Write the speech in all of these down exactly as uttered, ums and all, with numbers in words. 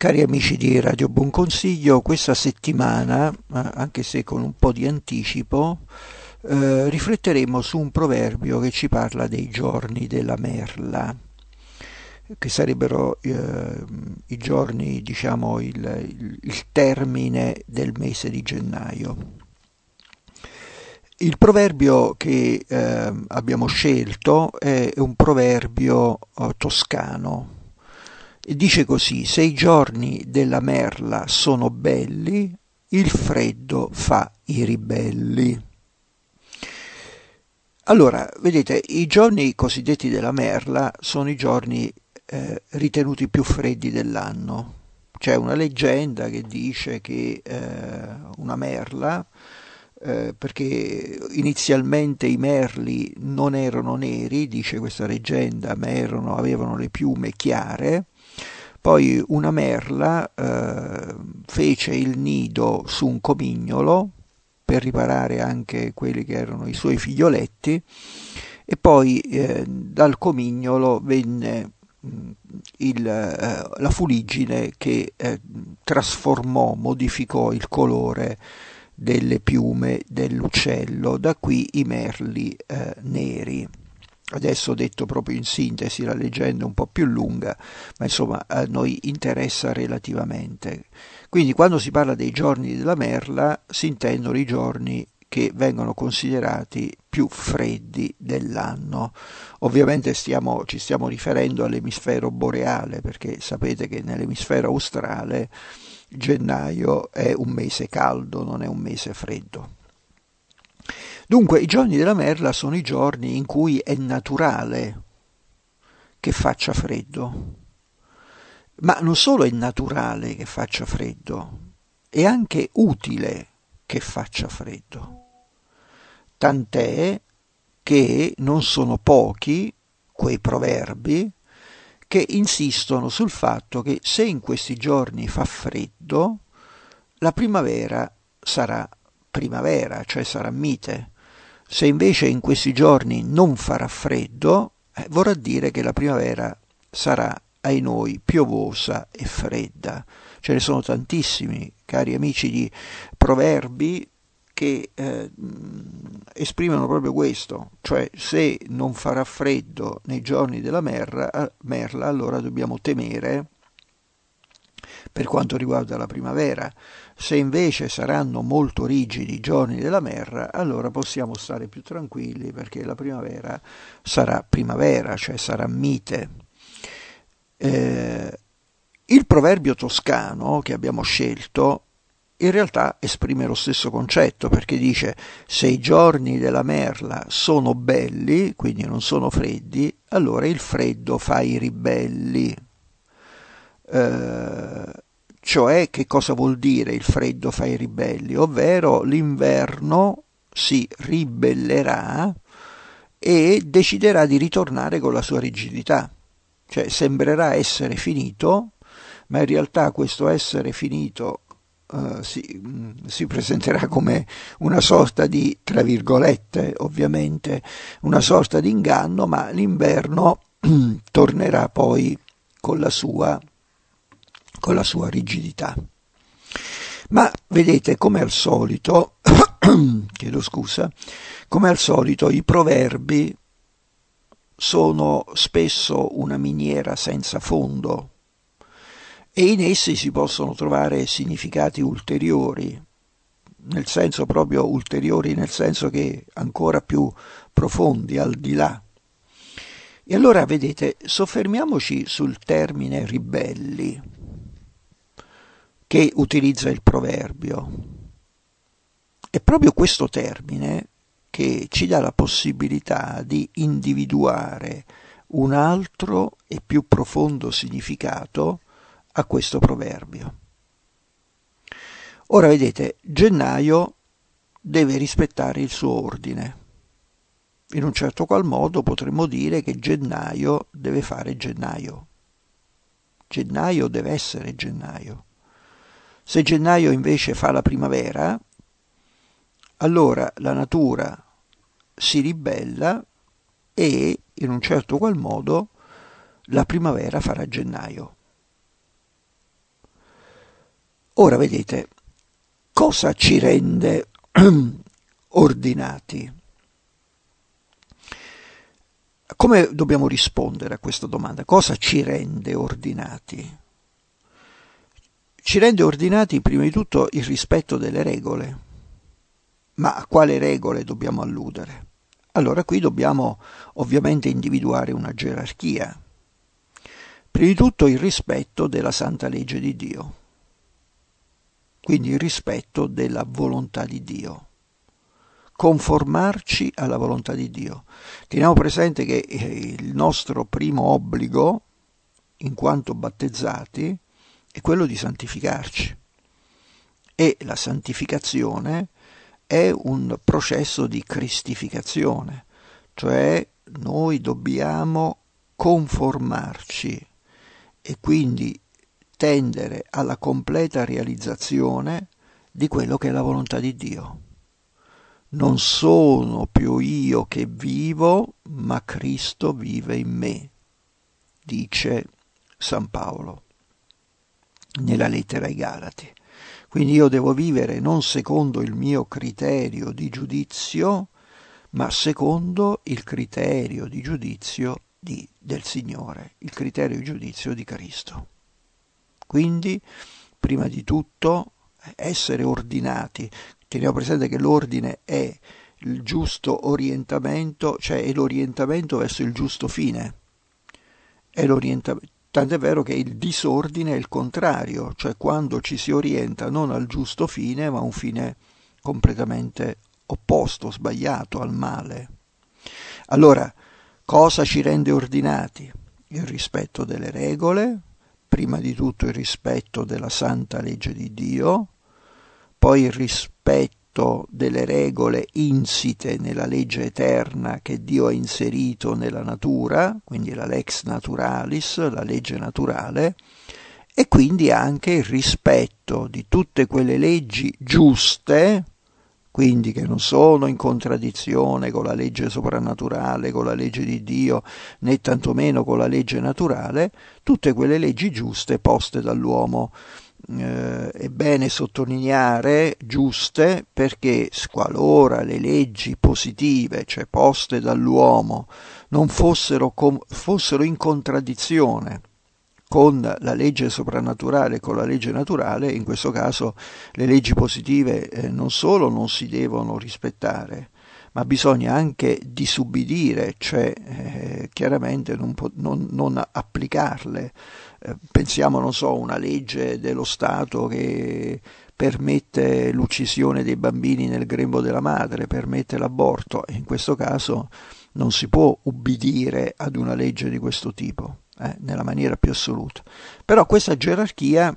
Cari amici di Radio Buon Consiglio, questa settimana, anche se con un po' di anticipo, eh, rifletteremo su un proverbio che ci parla dei giorni della merla, che sarebbero eh, i giorni, diciamo, il, il, il termine del mese di gennaio. Il proverbio che eh, abbiamo scelto è un proverbio eh, toscano. E dice così: se i giorni della merla sono belli, il freddo fa i ribelli. Allora, vedete, i giorni cosiddetti della merla sono i giorni eh, ritenuti più freddi dell'anno. C'è una leggenda che dice che eh, una merla, eh, perché inizialmente i merli non erano neri, dice questa leggenda, ma erano, avevano le piume chiare. Poi una merla eh, fece il nido su un comignolo per riparare anche quelli che erano i suoi figlioletti, e poi eh, dal comignolo venne mh, il, eh, la fuliggine che eh, trasformò, modificò il colore delle piume dell'uccello, da qui i merli eh, neri. Adesso ho detto proprio in sintesi, la leggenda è un po' più lunga, ma insomma a noi interessa relativamente. Quindi quando si parla dei giorni della merla si intendono i giorni che vengono considerati più freddi dell'anno. Ovviamente stiamo, ci stiamo riferendo all'emisfero boreale, perché sapete che nell'emisfero australe gennaio è un mese caldo, non è un mese freddo. Dunque, i giorni della merla sono i giorni in cui è naturale che faccia freddo, ma non solo è naturale che faccia freddo, è anche utile che faccia freddo. Tant'è che non sono pochi quei proverbi che insistono sul fatto che se in questi giorni fa freddo, la primavera sarà primavera, cioè sarà mite. Se invece in questi giorni non farà freddo, eh, vorrà dire che la primavera sarà ai noi piovosa e fredda. Ce ne sono tantissimi, cari amici, di proverbi che eh, esprimono proprio questo, cioè se non farà freddo nei giorni della merla, merla allora dobbiamo temere per quanto riguarda la primavera. Se invece saranno molto rigidi i giorni della merla, allora possiamo stare più tranquilli, perché la primavera sarà primavera, cioè sarà mite. Eh, il proverbio toscano che abbiamo scelto in realtà esprime lo stesso concetto, perché dice: se i giorni della merla sono belli, quindi non sono freddi, allora il freddo fa i ribelli. Eh, cioè, che cosa vuol dire il freddo fa i ribelli? Ovvero l'inverno si ribellerà e deciderà di ritornare con la sua rigidità, cioè sembrerà essere finito, ma in realtà questo essere finito uh, si, mh, si presenterà come una sorta di, tra virgolette, ovviamente, una sorta di inganno, ma l'inverno tornerà poi con la sua con la sua rigidità. Ma vedete, come al solito, chiedo scusa, come al solito i proverbi sono spesso una miniera senza fondo e in essi si possono trovare significati ulteriori, nel senso proprio ulteriori, nel senso che ancora più profondi, al di là. E allora, vedete, soffermiamoci sul termine ribelli che utilizza il proverbio. È proprio questo termine che ci dà la possibilità di individuare un altro e più profondo significato a questo proverbio. Ora vedete, gennaio deve rispettare il suo ordine. In un certo qual modo potremmo dire che gennaio deve fare gennaio. Gennaio deve essere gennaio. Se gennaio invece fa la primavera, allora la natura si ribella e, in un certo qual modo, la primavera farà gennaio. Ora vedete, cosa ci rende ordinati? Come dobbiamo rispondere a questa domanda? Cosa ci rende ordinati? Ci rende ordinati prima di tutto il rispetto delle regole. Ma a quale regole dobbiamo alludere? Allora qui dobbiamo ovviamente individuare una gerarchia. Prima di tutto il rispetto della santa legge di Dio, quindi il rispetto della volontà di Dio. Conformarci alla volontà di Dio. Teniamo presente che il nostro primo obbligo, in quanto battezzati, è quello di santificarci. E la santificazione è un processo di cristificazione, cioè noi dobbiamo conformarci e quindi tendere alla completa realizzazione di quello che è la volontà di Dio. Non sono più io che vivo, ma Cristo vive in me, dice San Paolo nella lettera ai Galati. Quindi io devo vivere non secondo il mio criterio di giudizio, ma secondo il criterio di giudizio di, del Signore, il criterio di giudizio di Cristo. Quindi, prima di tutto, essere ordinati. Teniamo presente che l'ordine è il giusto orientamento, cioè è l'orientamento verso il giusto fine. È l'orientamento. Tant'è vero che il disordine è il contrario, cioè quando ci si orienta non al giusto fine, ma a un fine completamente opposto, sbagliato, al male. Allora, cosa ci rende ordinati? Il rispetto delle regole, prima di tutto il rispetto della santa legge di Dio, poi il rispetto delle regole insite nella legge eterna che Dio ha inserito nella natura, quindi la lex naturalis, la legge naturale, e quindi anche il rispetto di tutte quelle leggi giuste, quindi che non sono in contraddizione con la legge soprannaturale, con la legge di Dio, né tantomeno con la legge naturale, tutte quelle leggi giuste poste dall'uomo. Eh, è bene sottolineare giuste perché qualora le leggi positive, cioè poste dall'uomo, non fossero, com- fossero in contraddizione con la legge soprannaturale e con la legge naturale, in questo caso le leggi positive eh, non solo non si devono rispettare, ma bisogna anche disubbidire, cioè eh, chiaramente non, po- non, non applicarle. Eh, pensiamo, non so, a una legge dello Stato che permette l'uccisione dei bambini nel grembo della madre, permette l'aborto, e in questo caso non si può ubbidire ad una legge di questo tipo, eh, nella maniera più assoluta. Però questa gerarchia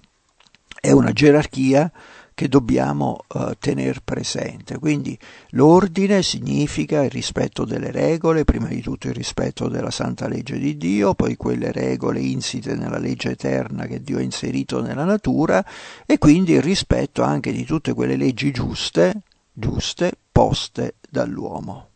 è una gerarchia che dobbiamo uh, tenere presente. Quindi l'ordine significa il rispetto delle regole, prima di tutto il rispetto della santa legge di Dio, poi quelle regole insite nella legge eterna che Dio ha inserito nella natura, e quindi il rispetto anche di tutte quelle leggi giuste, giuste poste dall'uomo.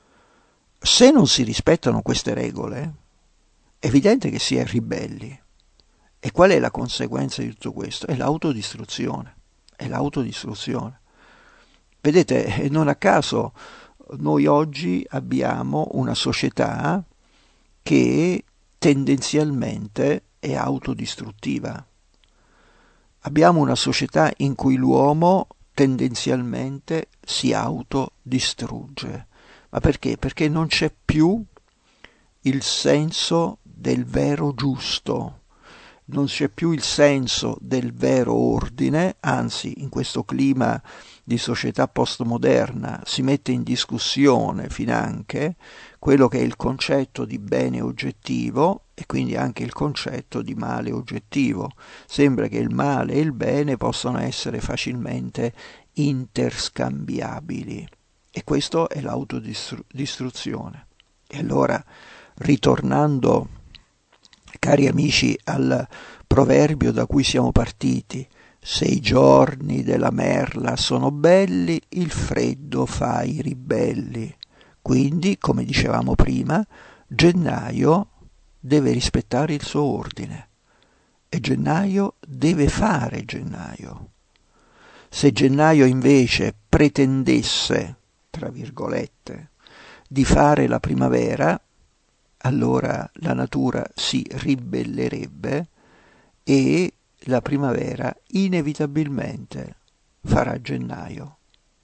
Se non si rispettano queste regole, è evidente che si è ribelli. E qual è la conseguenza di tutto questo? È l'autodistruzione. È l'autodistruzione. Vedete, non a caso noi oggi abbiamo una società che tendenzialmente è autodistruttiva. Abbiamo una società in cui l'uomo tendenzialmente si autodistrugge. Ma perché? Perché non c'è più il senso del vero giusto. Non c'è più il senso del vero ordine, anzi in questo clima di società postmoderna si mette in discussione finanche quello che è il concetto di bene oggettivo e quindi anche il concetto di male oggettivo. Sembra che il male e il bene possano essere facilmente interscambiabili e questo è l'autodistruzione. E allora, ritornando, cari amici, al proverbio da cui siamo partiti, se i giorni della merla sono belli, il freddo fa i ribelli. Quindi, come dicevamo prima, gennaio deve rispettare il suo ordine. e gennaio deve fare gennaio. Se gennaio invece pretendesse, tra virgolette, di fare la primavera, allora la natura si ribellerebbe e la primavera inevitabilmente farà gennaio.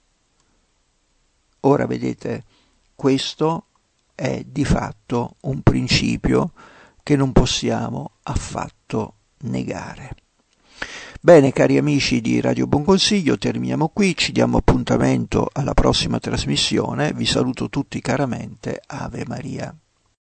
Ora vedete, questo è di fatto un principio che non possiamo affatto negare. Bene, cari amici di Radio Buon Consiglio, terminiamo qui, ci diamo appuntamento alla prossima trasmissione, vi saluto tutti caramente, Ave Maria.